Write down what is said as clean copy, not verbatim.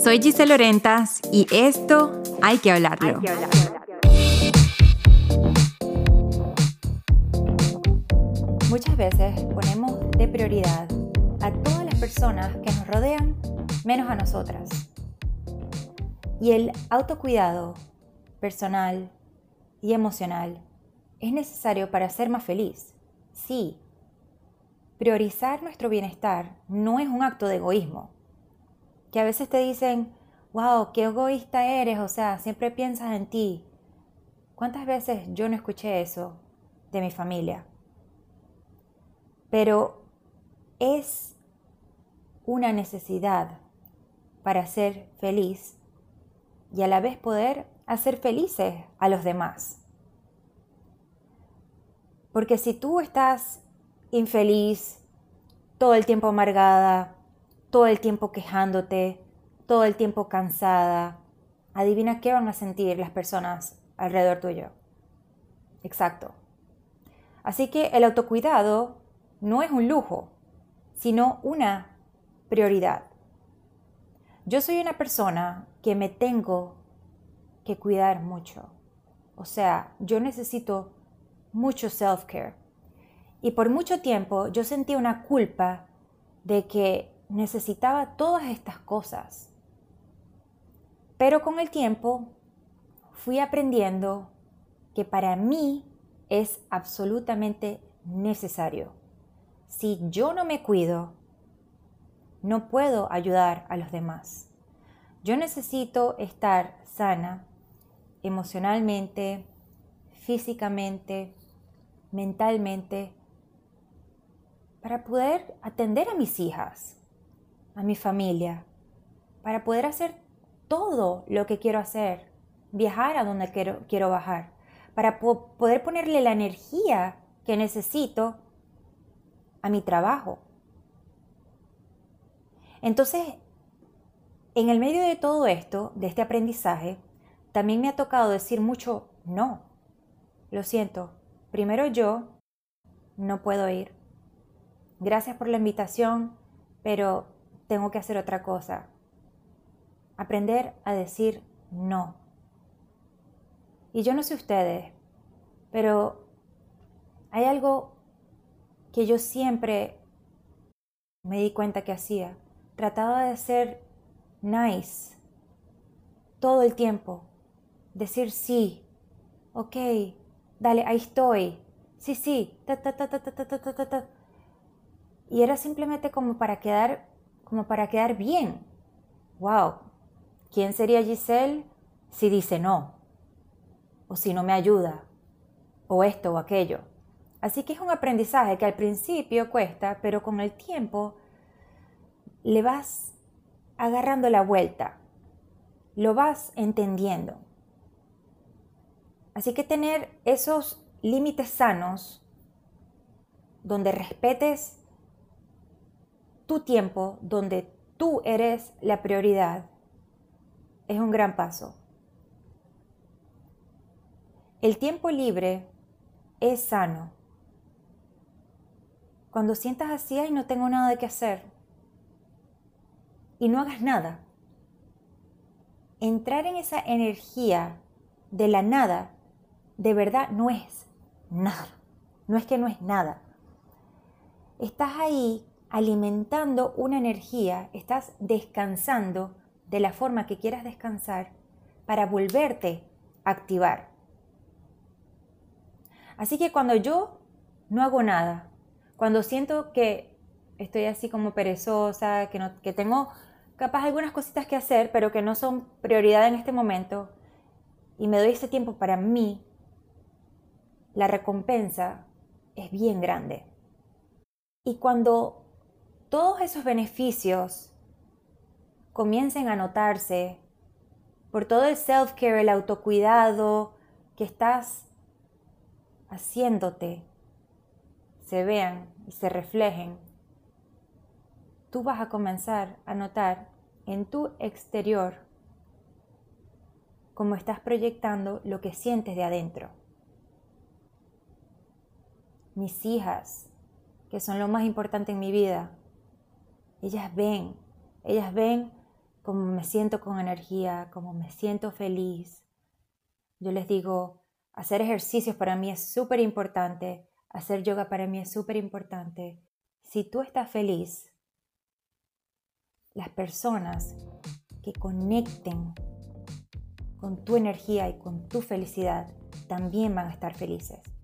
Soy Giselle Orentas y esto hay que hablarlo. Muchas veces ponemos de prioridad a todas las personas que nos rodean, menos a nosotras. Y el autocuidado personal y emocional es necesario para ser más feliz. Sí, priorizar nuestro bienestar no es un acto de egoísmo. Que a veces te dicen, wow, qué egoísta eres, o sea, siempre piensas en ti. ¿Cuántas veces yo no escuché eso de mi familia? Pero es una necesidad para ser feliz y a la vez poder hacer felices a los demás. Porque si tú estás infeliz, todo el tiempo amargada, todo el tiempo quejándote, todo el tiempo cansada, adivina qué van a sentir las personas alrededor tuyo. Exacto. Así que el autocuidado no es un lujo, sino una prioridad. Yo soy una persona que me tengo que cuidar mucho. O sea, yo necesito mucho self-care. Y por mucho tiempo yo sentí una culpa de que necesitaba todas estas cosas. Pero con el tiempo fui aprendiendo que para mí es absolutamente necesario. Si yo no me cuido, no puedo ayudar a los demás. Yo necesito estar sana emocionalmente, físicamente, mentalmente, para poder atender a mis hijas, a mi familia, para poder hacer todo lo que quiero hacer, viajar a donde quiero viajar, para poder ponerle la energía que necesito a mi trabajo. Entonces, en el medio de todo esto, de este aprendizaje, también me ha tocado decir mucho no. Lo siento, primero yo no puedo ir. Gracias por la invitación, pero tengo que hacer otra cosa. Aprender a decir no. Y yo no sé ustedes, pero hay algo que yo siempre me di cuenta que hacía. Trataba de ser nice todo el tiempo. Decir sí. Ok, dale, ahí estoy. Sí. Ta. Y era simplemente como para quedar bien. Wow, ¿quién sería Giselle si dice no? O si no me ayuda, o esto o aquello. Así que es un aprendizaje que al principio cuesta, pero con el tiempo le vas agarrando la vuelta, lo vas entendiendo. Así que tener esos límites sanos, donde respetes tu tiempo, donde tú eres la prioridad, es un gran paso. El tiempo libre es sano. Cuando sientas así, ay, no tengo nada de qué hacer, y no hagas nada. Entrar en esa energía de la nada, de verdad no es nada. No es que no es nada. Estás ahí alimentando una energía, estás descansando de la forma que quieras descansar para volverte a activar. Así que cuando yo no hago nada, cuando siento que estoy así como perezosa, que tengo capaz algunas cositas que hacer, pero que no son prioridad en este momento, y me doy ese tiempo para mí, la recompensa es bien grande. Y cuando todos esos beneficios comiencen a notarse por todo el self-care, el autocuidado que estás haciéndote, se vean y se reflejen, tú vas a comenzar a notar en tu exterior cómo estás proyectando lo que sientes de adentro. Mis hijas, que son lo más importante en mi vida, ellas ven cómo me siento con energía, cómo me siento feliz. Yo les digo, hacer ejercicios para mí es súper importante, hacer yoga para mí es súper importante. Si tú estás feliz, las personas que conecten con tu energía y con tu felicidad también van a estar felices.